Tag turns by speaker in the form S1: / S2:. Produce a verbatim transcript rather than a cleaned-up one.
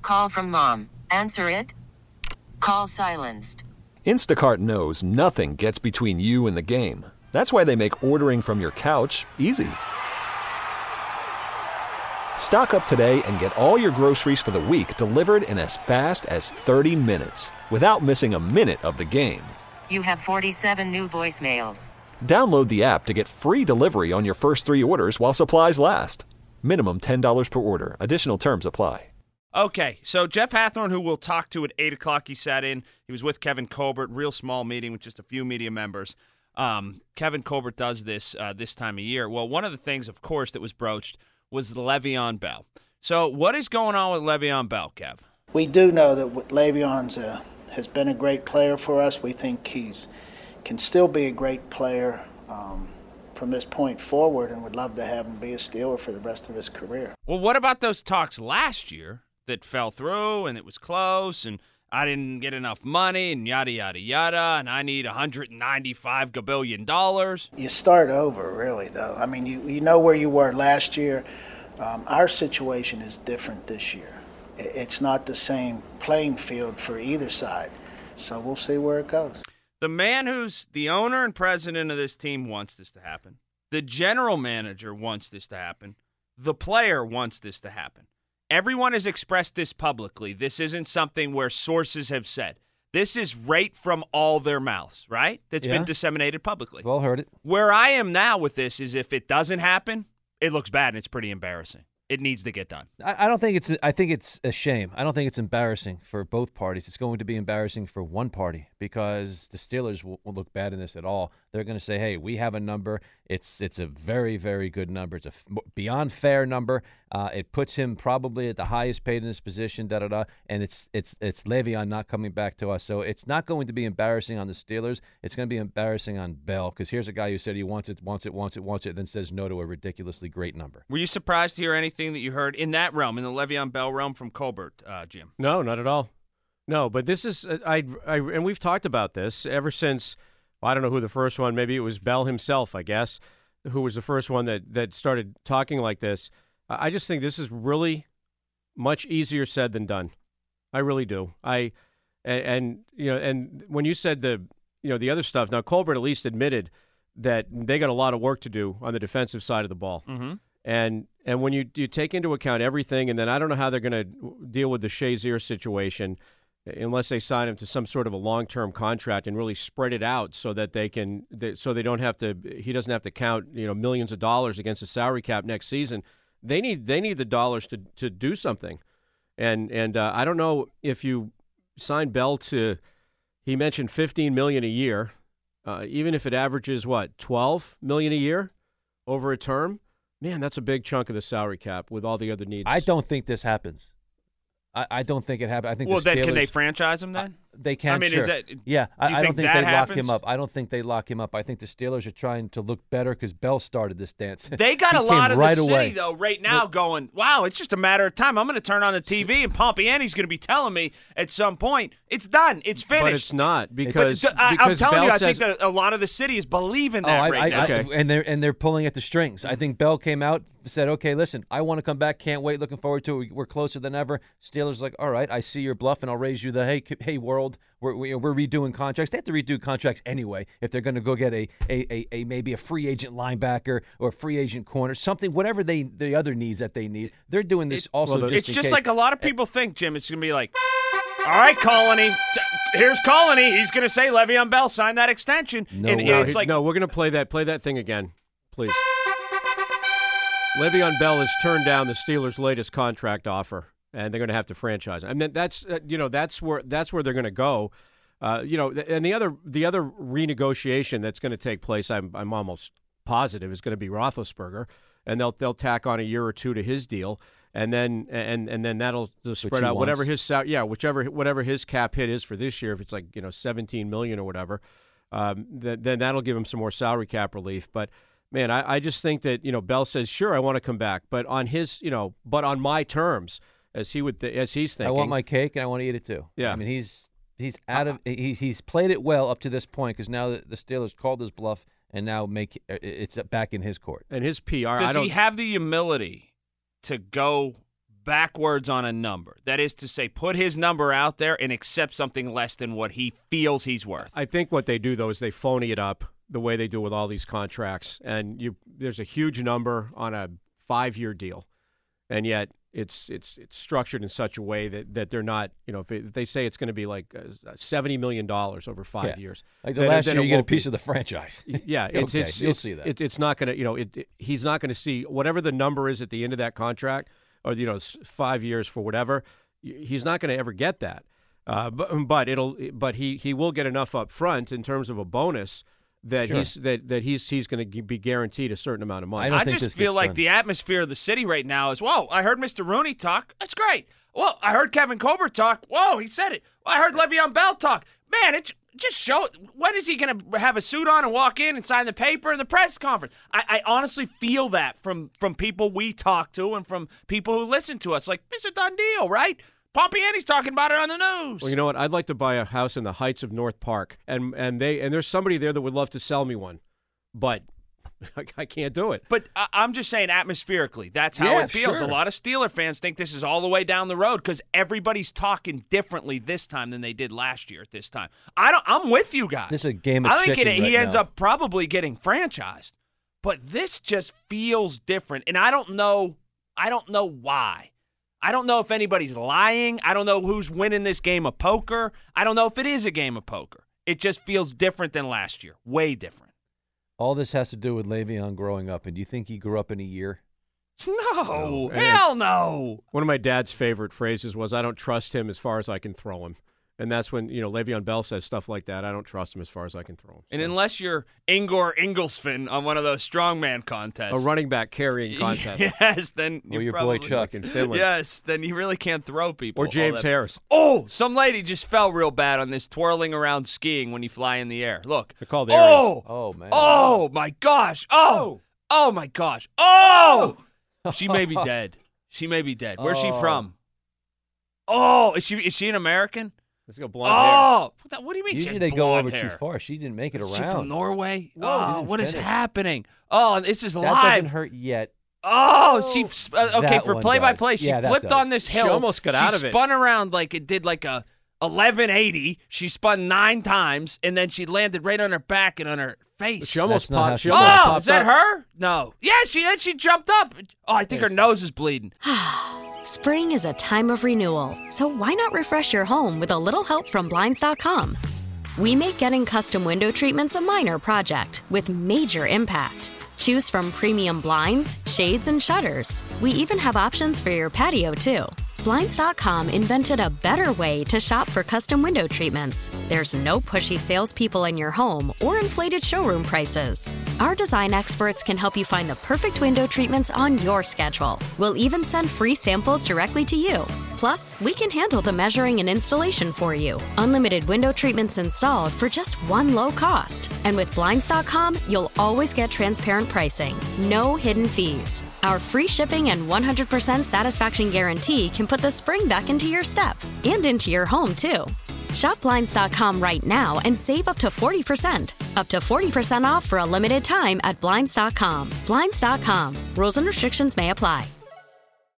S1: Call from mom. Answer it. Call silenced.
S2: Instacart knows nothing gets between you and the game. That's why they make ordering from your couch easy. Stock up today and get all your groceries for the week delivered in as fast as thirty minutes without missing a minute of the game.
S1: You have forty-seven new voicemails.
S2: Download the app to get free delivery on your first three orders while supplies last. Minimum ten dollars per order. Additional terms apply.
S3: Okay, so Jeff Hathorn, who we'll talk to at eight o'clock, he sat in. He was with Kevin Colbert, real small meeting with just a few media members. Um, Kevin Colbert does this uh, this time of year. Well, one of the things, of course, that was broached was Le'Veon Bell. So what is going on with Le'Veon Bell, Kev?
S4: We do know that Le'Veon's a, has been a great player for us. We think he's can still be a great player um, from this point forward, and would love to have him be a Steeler for the rest of his career.
S3: Well, what about those talks last year that fell through and it was close and I didn't get enough money and yada, yada, yada, and I need one hundred ninety-five gabillion dollars?
S4: You start over, really, though. I mean, you, you know where you were last year. Um, our situation is different this year. It's not the same playing field for either side, so we'll see where it goes.
S3: The man who's the owner and president of this team wants this to happen. The general manager wants this to happen. The player wants this to happen. Everyone has expressed this publicly. This isn't something where sources have said. This is right from all their mouths, right? That's
S5: Yeah.
S3: been disseminated publicly.
S5: Well, heard it.
S3: Where I am now with this is if it doesn't happen, it looks bad and it's pretty embarrassing. It needs to get done.
S5: I, I don't think it's. I think it's a shame. I don't think it's embarrassing for both parties. It's going to be embarrassing for one party because the Steelers will, will look bad in this at all. They're going to say, "Hey, we have a number. It's it's a very very good number. It's a f- beyond fair number. Uh, it puts him probably at the highest paid in this position. Da da da. And it's it's it's Le'Veon not coming back to us. So it's not going to be embarrassing on the Steelers. It's going to be embarrassing on Bell because here's a guy who said he wants it, wants it, wants it, wants it, then says no to a ridiculously great number.
S3: Were you surprised to hear anything that you heard in that realm, in the Le'Veon Bell realm from Colbert, uh, Jim?
S6: No, not at all. No, but this is I, I and we've talked about this ever since. Well, I don't know who the first one. Maybe it was Bell himself, I guess, who was the first one that that started talking like this. I just think this is really much easier said than done. I really do. I and, and you know, and when you said the you know the other stuff, now Colbert at least admitted that they got a lot of work to do on the defensive side of the ball.
S3: Mm-hmm.
S6: And and when you you take into account everything, and then I don't know how they're going to deal with the Shazier situation unless they sign him to some sort of a long-term contract and really spread it out so that they can they, so they don't have to he doesn't have to count you know millions of dollars against the salary cap next season. They need they need the dollars to to do something, and and uh, I don't know if you sign Bell to he mentioned fifteen million dollars a year, uh, even if it averages what twelve million dollars a year over a term. Man, that's a big chunk of the salary cap with all the other needs.
S5: I don't think this happens. I, I don't think it happens. I think
S3: Well,
S5: the
S3: then
S5: Steelers,
S3: can they franchise him then?
S5: Uh, they can.
S3: I mean,
S5: sure.
S3: is that?
S5: Yeah,
S3: do you
S5: I, I
S3: think
S5: don't think
S3: that
S5: they lock
S3: happens?
S5: him up. I don't think they lock him up. I think the Steelers are trying to look better because Bell started this dance.
S3: They got
S5: He
S3: a lot
S5: came
S3: of
S5: right
S3: the city
S5: away.
S3: though right now going, wow, it's just a matter of time. I'm going to turn on the T V and Pompiani's going to be telling me at some point it's done, it's finished.
S6: But it's not because,
S3: But I, I'm
S6: because
S3: telling
S6: Bell
S3: you, I
S6: says,
S3: think that a lot of the city is believing
S5: Oh,
S3: that
S5: I,
S3: right
S5: I,
S3: now.
S5: I,
S6: Okay.
S5: and they're and they're pulling at the strings. I think Bell came out, said, "Okay, listen, I want to come back. Can't wait. Looking forward to it. We're closer than ever." Steelers like, "All right, I see your bluff, and I'll raise you the hey, hey world. We're we, we're redoing contracts. They have to redo contracts anyway if they're going to go get a, a a a maybe a free agent linebacker or a free agent corner, something, whatever they the other needs that they need. They're doing this
S3: It-
S5: also
S6: well,
S5: just
S3: It's
S5: in
S3: just
S5: case.
S3: like a lot of people think, Jim. It's going to be like, all right, Colony, t- here's Colony. He's going to say Le'Veon Bell signed that extension.
S5: No
S3: and
S5: way.
S6: no,
S3: it's
S6: he-
S3: like,
S6: no, we're going to play that play that thing again, please. Le'Veon Bell has turned down the Steelers' latest contract offer, and they're going to have to franchise him. I mean, that's uh, you know that's where that's where they're going to go. Uh, you know, and the other the other renegotiation that's going to take place, I'm I'm almost positive, is going to be Roethlisberger, and they'll they'll tack on a year or two to his deal, and then and and then that'll just spread
S5: he
S6: out whatever
S5: wants.
S6: his sal- yeah whichever whatever his cap hit is for this year. If it's like you know seventeen million or whatever, um, then then that'll give him some more salary cap relief, but. Man, I, I just think that you know Bell says sure I want to come back, but on his you know but on my terms as he would th- as he's thinking.
S5: I want my cake and I want to eat it too.
S6: Yeah.
S5: I mean he's he's out of he, he's played it well up to this point because now the, the Steelers called his bluff and now make it's back in his court.
S6: and his P R. I
S3: does
S6: don't,
S3: he have the humility to go backwards on a number. That is to say, put his number out there and accept something less than what he feels he's worth.
S6: I think what they do, though, is they phony it up the way they do with all these contracts. And you, there's a huge number on a five-year deal, and yet it's it's it's structured in such a way that, that they're not, you know, if, it, if they say it's going to be like uh, seventy million dollars over five
S5: yeah.
S6: years.
S5: Like the
S6: then,
S5: last
S6: then
S5: year, you get a
S6: be.
S5: piece of the franchise.
S6: Yeah, it's,
S5: okay,
S6: it's,
S5: you'll
S6: it's,
S5: see that.
S6: It, it's not going to, you know, it, it, he's not going to see whatever the number is at the end of that contract, or, you know, five years for whatever. He's not going to ever get that. Uh, but but it'll but he, he will get enough up front in terms of a bonus that
S5: Sure.
S6: he's that, that he's he's going to be guaranteed a certain amount of money.
S5: I don't
S3: I
S5: think
S3: just
S5: this
S3: feel
S5: gets
S3: like
S5: done.
S3: the atmosphere of the city right now is, whoa, I heard Mister Rooney talk. That's great. Well, I heard Kevin Colbert talk. Whoa, he said it. Well, I heard Le'Veon Bell talk. Man, it just show. When is he going to have a suit on and walk in and sign the paper in the press conference? I, I honestly feel that from, from people we talk to and from people who listen to us. Like, it's a done deal, right? Pompiani's talking about it on the news.
S6: Well, you know what? I'd like to buy a house in the Heights of North Park, and and they and there's somebody there that would love to sell me one, but I, I can't do it.
S3: But I, I'm just saying, atmospherically, that's how
S6: Yeah,
S3: it feels.
S6: sure.
S3: A lot of Steeler fans think this is all the way down the road because everybody's talking differently this time than they did last year at this time. I don't. I'm with you guys.
S5: This is a game of
S3: I think
S5: chicken
S3: it, he
S5: right
S3: ends
S5: now.
S3: up probably getting franchised, but this just feels different, and I don't know. I don't know why. I don't know if anybody's lying. I don't know who's winning this game of poker. I don't know if it is a game of poker. It just feels different than last year. Way different.
S5: All this has to do with Le'Veon growing up. And do you think he grew up in a year?
S3: No,
S6: No.
S3: hell no.
S6: One of my dad's favorite phrases was, "I don't trust him as far as I can throw him," and that's when, you know, Le'Veon Bell says stuff like that. I don't trust him as far as I can throw him.
S3: And
S6: So,
S3: unless you're Ingor Ingolsfin on one of those strongman contests,
S6: a running back carrying contest,
S3: yes, then
S5: Or
S3: you're
S5: your
S3: probably,
S5: boy Chuck.
S6: in Finland,
S3: Yes, then you really can't throw people.
S6: or
S3: all
S6: James
S3: that-
S6: Harris.
S3: Oh, some lady just fell real bad on this twirling around skiing when you fly in the air. Look.
S6: They're called Aries.
S3: Oh,
S5: Oh, man.
S3: oh my gosh. Oh, oh my gosh. Oh, she may be dead. She may be dead. Where's she
S5: Oh.
S3: from? Oh, is she is she an American?
S6: Let's go blonde hair.
S3: Oh, what, the- what do you mean? she
S5: Usually
S3: has
S5: they go
S3: blonde
S5: over
S3: hair?
S5: too far. She didn't make it
S3: Is she
S5: around.
S3: from Norway?
S5: Whoa,
S3: oh,
S5: didn't
S3: what is
S5: finish.
S3: happening? Oh, this is
S5: that
S3: live.
S5: doesn't hurt yet.
S3: Oh, she f- uh, okay
S5: That
S3: for
S5: one
S3: play by
S5: does.
S3: play. She
S5: Yeah, that
S3: flipped
S5: does.
S3: on this
S6: She
S3: hill.
S6: almost got
S3: she
S6: out of it.
S3: spun around like it did like a eleven eighty. She spun nine times and then she landed right on her back and on her face.
S6: She almost
S5: That's not how
S6: popped. She
S5: she-
S6: almost
S3: oh,
S6: popped
S3: is that
S6: up.
S3: her? No. Yeah, she then she jumped up. Oh, I think her nose is bleeding.
S7: Spring is a time of renewal, so why not refresh your home with a little help from Blinds dot com? We make getting custom window treatments a minor project with major impact. Choose from premium blinds, shades, and shutters. We even have options for your patio, too. Blinds dot com invented a better way to shop for custom window treatments. There's no pushy salespeople in your home or inflated showroom prices. Our design experts can help you find the perfect window treatments on your schedule. We'll even send free samples directly to you. Plus, we can handle the measuring and installation for you. Unlimited window treatments installed for just one low cost. And with Blinds dot com, you'll always get transparent pricing. No hidden fees. Our free shipping and one hundred percent satisfaction guarantee can put the spring back into your step and into your home, too. Shop Blinds dot com right now and save up to forty percent. Up to forty percent off for a limited time at Blinds dot com. Blinds dot com. Rules and restrictions may apply.